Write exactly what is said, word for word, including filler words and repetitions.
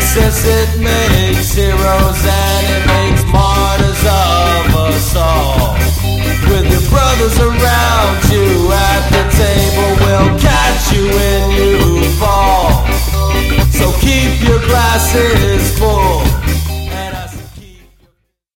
success, it makes heroes and it makes martyrs of us all. With your brothers around you at the table, we'll catch you when you fall. So keep your glasses